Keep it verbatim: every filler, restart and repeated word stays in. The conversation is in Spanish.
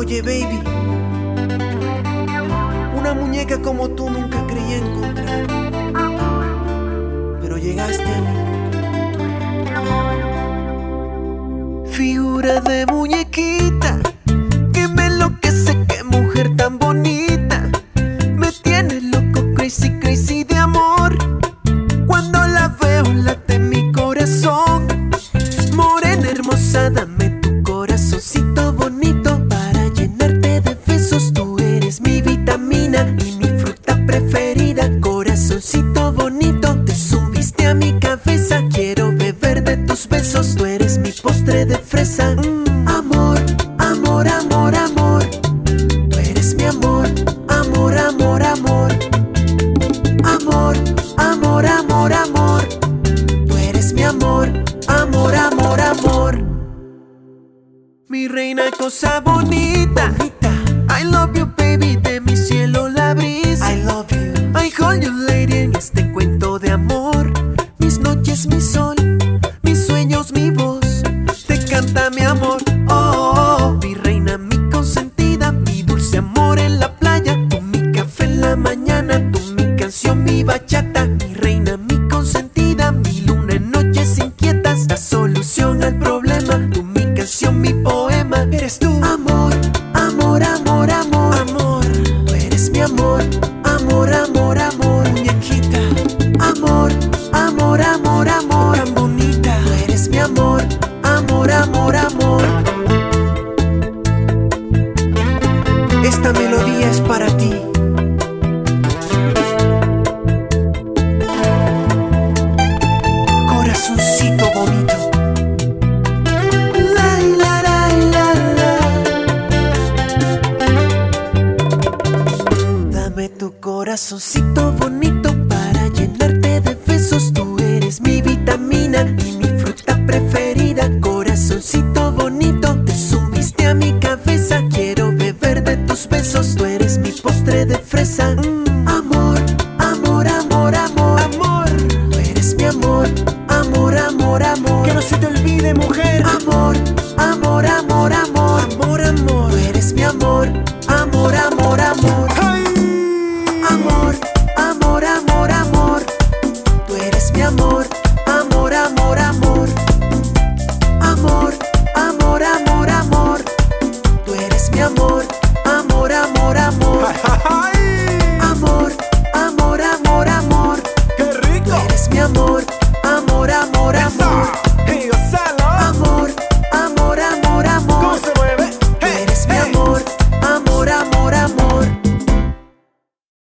Oye, baby, una muñeca como tú nunca creí encontrar, pero llegaste a mí. Figura de muñequita que me enloquece, qué mujer tan bonita. Me tiene loco, crazy, crazy de amor. Cuando la veo late mi corazón. Morena hermosa, dame tu corazoncito bonito para llenarte de besos. Tú eres mi vitamina y mi fruta preferida. Corazoncito bonito, te subiste a mi cabeza. Quiero beber de tus besos. Tú eres mi postre de fresa. mm. Amor, amor, amor, amor. Tú eres mi amor, amor, amor, amor. Amor, amor, amor, amor. Tú eres mi amor, amor, amor, amor. Mi reina, cosa bonita, bonita. I love you, baby, de mi cielo la brisa. I love you, I hold you, lady, en este cuento de amor. Mis noches, mi sol, mis sueños, mi voz, te canta mi amor. Oh, oh, oh. Mi reina, mi consentida, mi dulce amor en la playa. Tú mi café en la mañana, tú mi canción, mi bachata. Mi reina, mi consentida, mi luna en noches inquietas. La solución al problema, tú mi canción, mi poema. Eres tú. Amor, amor, amor, amor, amor. Tú eres mi amor, amor, amor, amor. Muñequita. Amor, amor, amor, amor. Tan bonita. Tú eres mi amor, amor, amor, amor. Esta melodía es para ti. Corazoncito bonito. La, la, la, la, la. Dame tu corazoncito bonito para llenarte de besos. Tú eres mi vitamina y mi fruta preferida. Corazoncito